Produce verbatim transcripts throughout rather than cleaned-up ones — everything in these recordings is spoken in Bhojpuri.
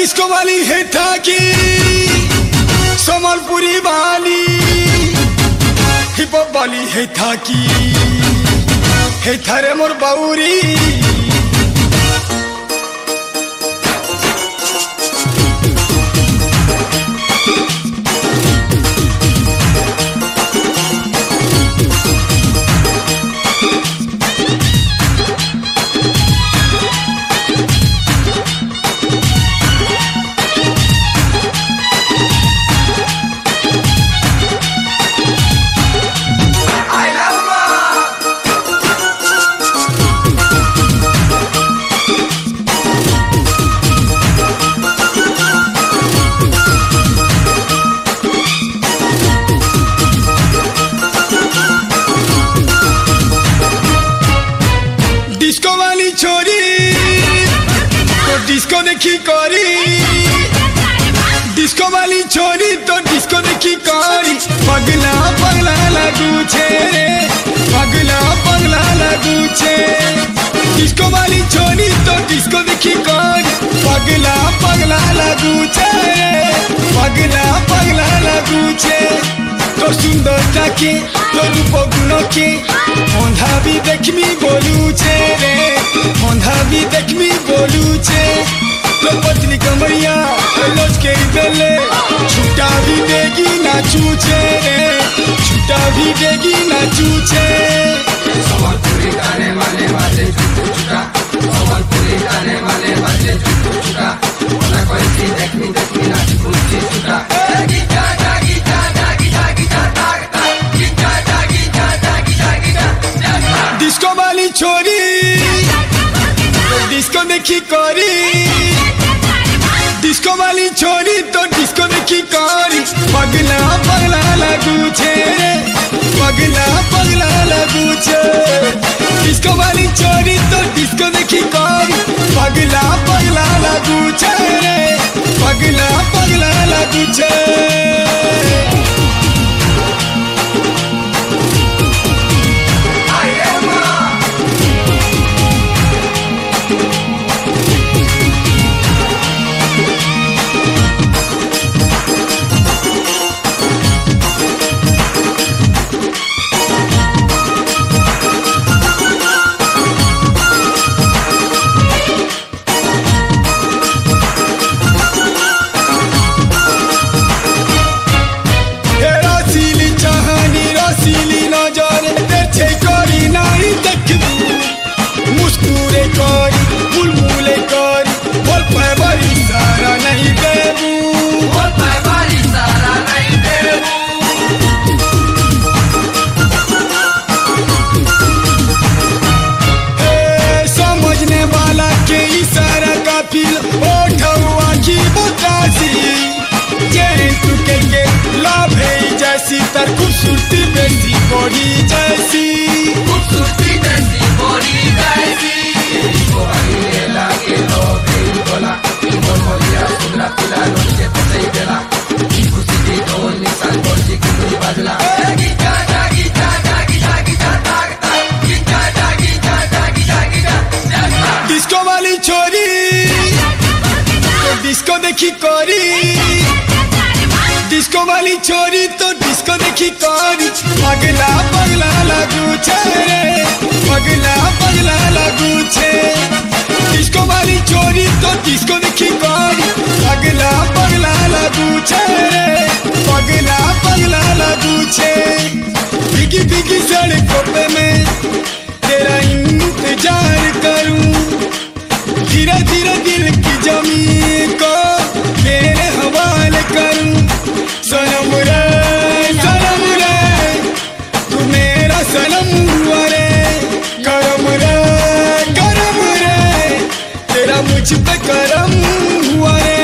डिस्को वाली है थाकी सोमलपुरी वाली हिप हॉप वाली है थाकी है थारे मोर बाउरी डिस्को देखी करी डिस्को वाली छोरी तो डिस्को देखी करी पगला पगला लगू छे पगला पगला लगू छे डिस्को वाली छोरी तो डिस्को देखी करी पगला पगला लगू छे पगला पगला लगू छे तो सुंदरता के तो रूप गुण के अंधा भी देखमी बोलू छे रे अंधा भी देखमी बोलू छे तो पतली कमरिया लोच के बेले छुट्टा भी देगी ना चूचे रे छुट्टा भी देगी ना चूचे सोमलपुरी गाने वाले वाले छुट्टू छुट्टा सोमलपुरी गाने वाले वाले छुट्टू छुट्टा ना कोई सी देखनी देखनी ना छुट्टी छुट्टा गीता गीता गीता गीता गीता गीता गीता डिस्को वाली छोरी डिस्को देखी करी डिस्को वाली छोरी तो डिस्को देखी करी पगला पगला लगू छे पगला पगला लगू छे डिस्को वाली छोरी तो डिस्को देखी करी पगला पगला लगू छे पगला पगला लगू छे मुस्कुरे करी बुलबुले करी बोल पाए बड़ी सारा नहीं देबू बोल पाए बड़ी सारा नहीं देबू समझने वाला के इशारा का फील ओठवा की बतासी जेरी तुके के लाभ है जैसी तर खूबसूरती बेसी बड़ी जैसी खूबसूरती बेसी बड़ी जैसी इसको आगे लागे लो बेल बोला बोल बोलिया सुंदरा पिला लोचे तो सही बेला खुशी दी ढोल निशान बोल जी की मुझे बाजला गीता गीता गीता गीता गीता गीता गीता गीता डिस्को वाली छोरी तो डिस्को देखी करी डिस्को वाली छोरी तो डिस्को देखी करी पगला पगला लगू छे पगला पगला लगू छे डिस्को वाली छोरी तो डिस्को देखी करी पगला पगला लगू छे पगला पगला लगू छे बिगी बिगी सड़कों पे मैं तेरा इंतजार करूं धीरे धीरे दिल की जमीन को तेरे हवाले करूं सनम रे सनम रे तू मेरा सनम हुआ रे करम रे करम रे तेरा मुझ पे करम हुआ रे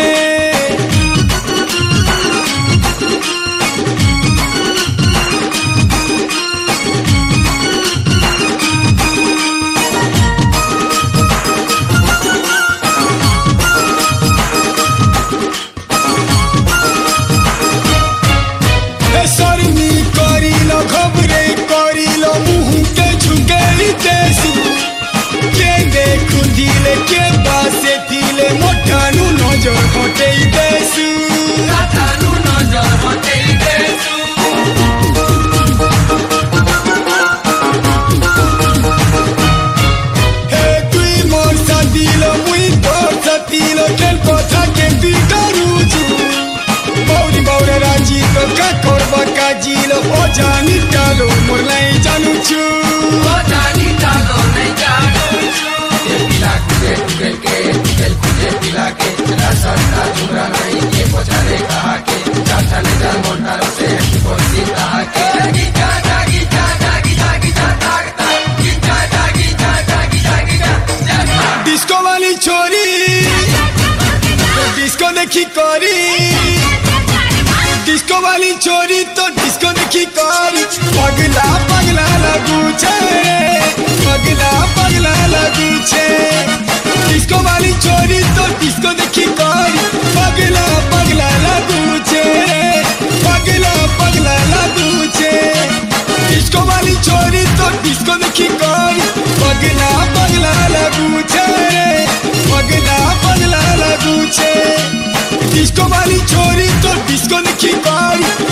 जानी डालो मोर नहीं जानू छू ओ जानी डालो नहीं जानू छू ये पिला कुजे कुगल के कुगल कुजे पिला के रसना झुमरा नहीं ये पोचारे कहा के चाचा ने जान मोटा से कोसी कहा के गीता जागी जा जागी जागी जा ताकता गीता जागी जा जागी जागी जा डिस्को वाली छोरी डिस्को देखी करी डिस्को वाली छोरी तो डिस्को देखी करी पगला पगला लगू छे पगला पगला लगू छे डिस्को वाली छोरी तो डिस्को देखी करी पगला पगला लगू छे पगला पगला लगू छे डिस्को वाली छोरी तो डिस्को देखी करी पगला पगला लगू छे पगला पगला लगू छे डिस्को वाली छोरी तो डिस्को देखी करी